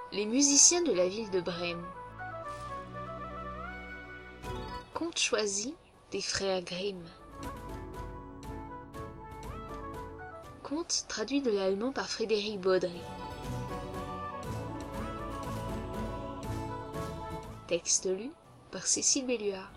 Les musiciens de la ville de Brême. Conte choisi des frères Grimm. Conte traduit de l'allemand par Frédéric Baudry. Texte lu par Cécile Belluard.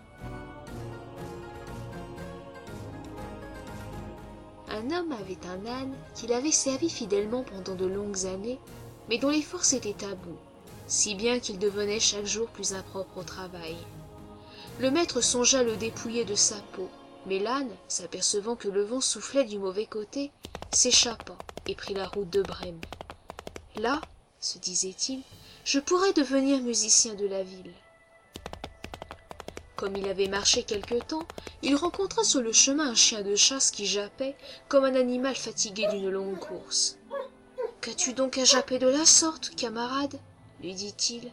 Un homme avait un âne qu'il avait servi fidèlement pendant de longues années, mais dont les forces étaient à bout, si bien qu'il devenait chaque jour plus impropre au travail. Le maître songea le dépouiller de sa peau, mais l'âne, s'apercevant que le vent soufflait du mauvais côté, s'échappa et prit la route de Brême. Là, se disait-il, je pourrais devenir musicien de la ville. Comme il avait marché quelque temps, il rencontra sur le chemin un chien de chasse qui jappait comme un animal fatigué d'une longue course. « Qu'as-tu donc à japper de la sorte, camarade ?» lui dit-il.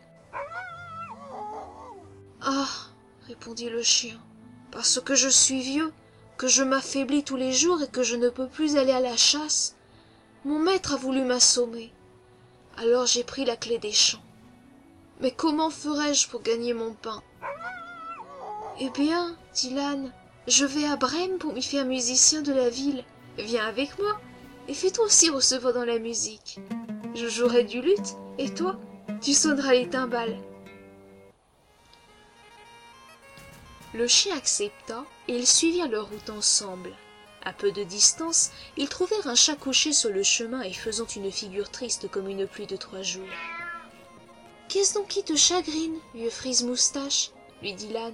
« Ah !» répondit le chien, « parce que je suis vieux, que je m'affaiblis tous les jours et que je ne peux plus aller à la chasse. Mon maître a voulu m'assommer. Alors j'ai pris la clé des champs. Mais comment ferai-je pour gagner mon pain ? » « Eh bien, dit l'âne, je vais à Brême pour m'y faire musicien de la ville. Viens avec moi, et fais-toi aussi recevoir dans la musique. Je jouerai du luth, et toi, tu sonneras les timbales. » Le chien accepta, et ils suivirent leur route ensemble. À peu de distance, ils trouvèrent un chat couché sur le chemin et faisant une figure triste comme une pluie de 3 jours. « Qu'est-ce donc qui te chagrine, vieux frise-moustache ?» lui dit l'âne.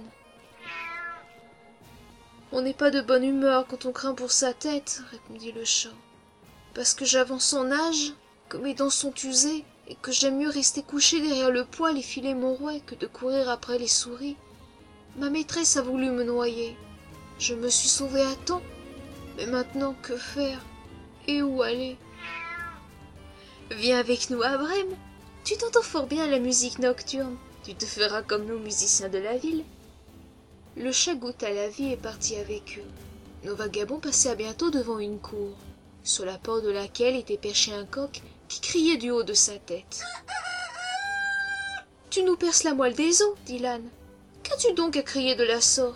« On n'est pas de bonne humeur quand on craint pour sa tête, » répondit le chat. « Parce que j'avance en âge, que mes dents sont usées, et que j'aime mieux rester couché derrière le poêle et filer mon rouet que de courir après les souris. Ma maîtresse a voulu me noyer. Je me suis sauvé à temps, mais maintenant que faire et où aller ? Viens avec nous à Brême. Tu t'entends fort bien à la musique nocturne. Tu te feras comme nous musiciens de la ville. » Le chat goûta la vie et partit avec eux. Nos vagabonds passèrent bientôt devant une cour, sur la porte de laquelle était perché un coq qui criait du haut de sa tête. « Tu nous perces la moelle des os, dit l'âne. Qu'as-tu donc à crier de la sorte ? »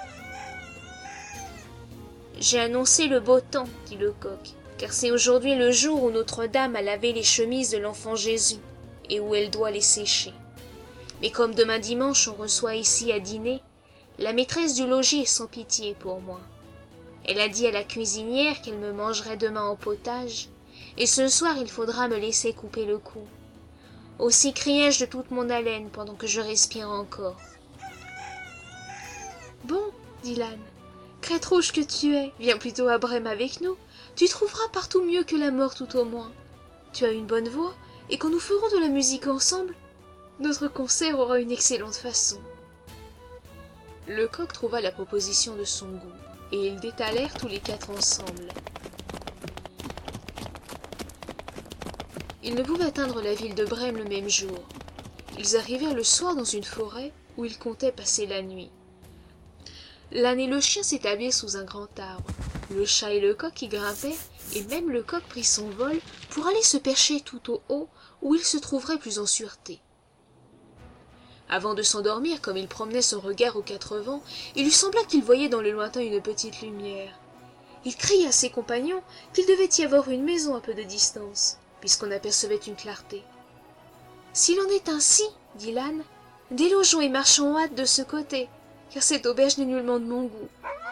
J'ai annoncé le beau temps, dit le coq, car c'est aujourd'hui le jour où Notre-Dame a lavé les chemises de l'enfant Jésus, et où elle doit les sécher. Mais comme demain dimanche on reçoit ici à dîner, la maîtresse du logis est sans pitié pour moi. Elle a dit à la cuisinière qu'elle me mangerait demain au potage, et ce soir il faudra me laisser couper le cou. Aussi criai-je de toute mon haleine pendant que je respire encore. « Bon, dit l'âne, crête rouge que tu es, viens plutôt à Brême avec nous. Tu trouveras partout mieux que la mort tout au moins. Tu as une bonne voix, et quand nous ferons de la musique ensemble, notre concert aura une excellente façon. » Le coq trouva la proposition de son goût, et ils détalèrent tous les 4 ensemble. Ils ne pouvaient atteindre la ville de Brême le même jour. Ils arrivèrent le soir dans une forêt où ils comptaient passer la nuit. L'âne et le chien s'établirent sous un grand arbre. Le chat et le coq y grimpèrent, et même le coq prit son vol pour aller se percher tout au haut où il se trouverait plus en sûreté. Avant de s'endormir, comme il promenait son regard aux 4 vents, il lui sembla qu'il voyait dans le lointain une petite lumière. Il cria à ses compagnons qu'il devait y avoir une maison à peu de distance, puisqu'on apercevait une clarté. « S'il en est ainsi, dit l'âne, délogeons et marchons en hâte de ce côté, car cette auberge n'est nullement de mon goût. »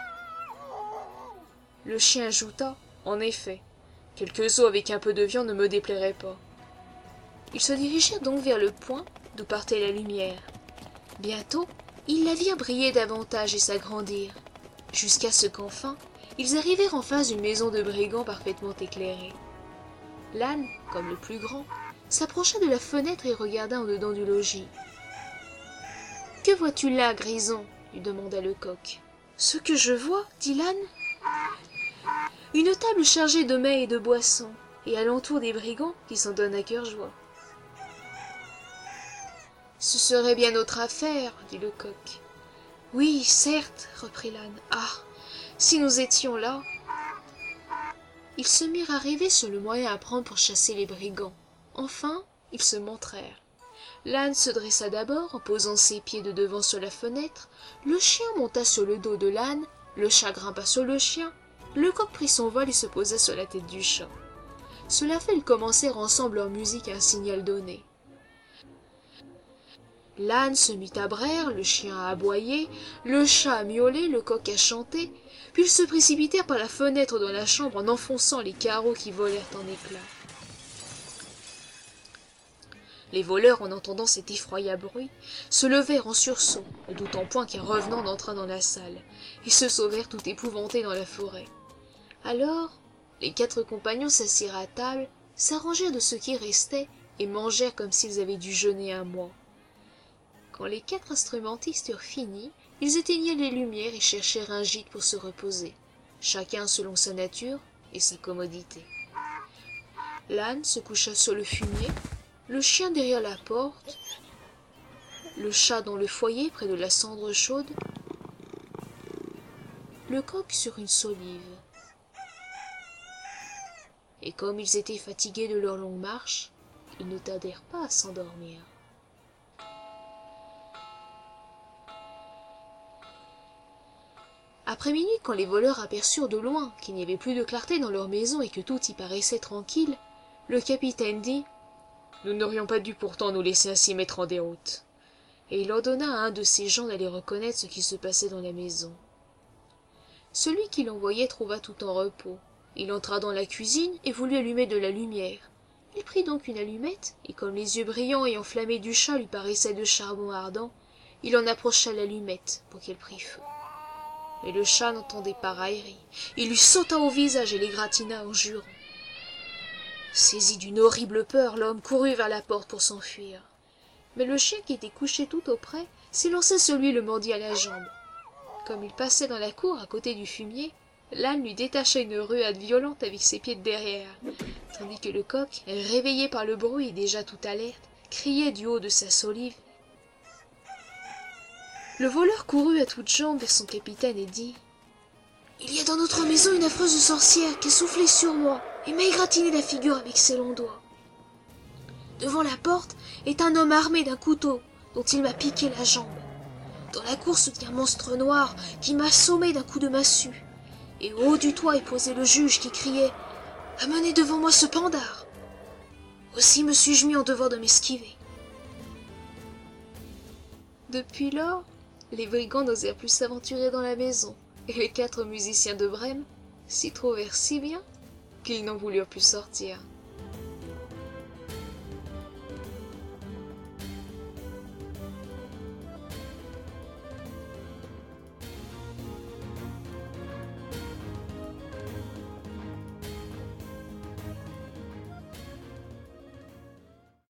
Le chien ajouta, « En effet, quelques os avec un peu de viande ne me déplairaient pas. » Ils se dirigèrent donc vers le point d'où partait la lumière. Bientôt, ils la virent briller davantage et s'agrandir, jusqu'à ce qu'enfin, ils arrivèrent en face d'une maison de brigands parfaitement éclairée. L'âne, comme le plus grand, s'approcha de la fenêtre et regarda en dedans du logis. « Que vois-tu là, grison ?» lui demanda le coq. « Ce que je vois, dit l'âne, une table chargée de mets et de boissons, et alentour des brigands qui s'en donnent à cœur joie. » « Ce serait bien notre affaire, dit le coq. « Oui, certes, reprit l'âne. Ah, si nous étions là !» Ils se mirent à rêver sur le moyen à prendre pour chasser les brigands. Enfin, ils se montrèrent. L'âne se dressa d'abord en posant ses pieds de devant sur la fenêtre, le chien monta sur le dos de l'âne, le chat grimpa sur le chien, le coq prit son vol et se posa sur la tête du chat. Cela fait, ils commencèrent ensemble leur musique à un signal donné. L'âne se mit à braire, le chien à aboyer, le chat à miauler, le coq à chanter, puis ils se précipitèrent par la fenêtre dans la chambre en enfonçant les carreaux qui volèrent en éclats. Les voleurs, en entendant cet effroyable bruit, se levèrent en sursaut, ne doutant point qu'un revenant entra dans la salle, et se sauvèrent tout épouvantés dans la forêt. Alors, les 4 compagnons s'assirent à table, s'arrangèrent de ce qui restait, et mangèrent comme s'ils avaient dû jeûner un mois. Quand les 4 instrumentistes eurent fini, ils éteignirent les lumières et cherchèrent un gîte pour se reposer, chacun selon sa nature et sa commodité. L'âne se coucha sur le fumier, le chien derrière la porte, le chat dans le foyer près de la cendre chaude, le coq sur une solive. Et comme ils étaient fatigués de leur longue marche, ils ne tardèrent pas à s'endormir. Après minuit, quand les voleurs aperçurent de loin qu'il n'y avait plus de clarté dans leur maison et que tout y paraissait tranquille, le capitaine dit « Nous n'aurions pas dû pourtant nous laisser ainsi mettre en déroute. » Et il ordonna à un de ses gens d'aller reconnaître ce qui se passait dans la maison. Celui qui l'envoyait trouva tout en repos. Il entra dans la cuisine et voulut allumer de la lumière. Il prit donc une allumette, et comme les yeux brillants et enflammés du chat lui paraissaient de charbon ardent, il en approcha l'allumette pour qu'elle prît feu. Mais le chat n'entendait pas raillerie. Il lui sauta au visage et l'égratigna en jurant. Saisi d'une horrible peur, l'homme courut vers la porte pour s'enfuir. Mais le chien, qui était couché tout auprès, s'élança sur lui et le mordit à la jambe. Comme il passait dans la cour à côté du fumier, l'âne lui détacha une ruade violente avec ses pieds de derrière, tandis que le coq, réveillé par le bruit et déjà tout alerte, criait du haut de sa solive. Le voleur courut à toutes jambes vers son capitaine et dit « Il y a dans notre maison une affreuse sorcière qui a soufflé sur moi et m'a égratigné la figure avec ses longs doigts. Devant la porte est un homme armé d'un couteau dont il m'a piqué la jambe. Dans la cour se tient un monstre noir qui m'a assommé d'un coup de massue. Et au haut du toit est posé le juge qui criait « Amenez devant moi ce pendard !» Aussi me suis-je mis en devoir de m'esquiver. Depuis lors, les brigands n'osèrent plus s'aventurer dans la maison, et les 4 musiciens de Brême s'y trouvèrent si bien qu'ils n'en voulurent plus sortir.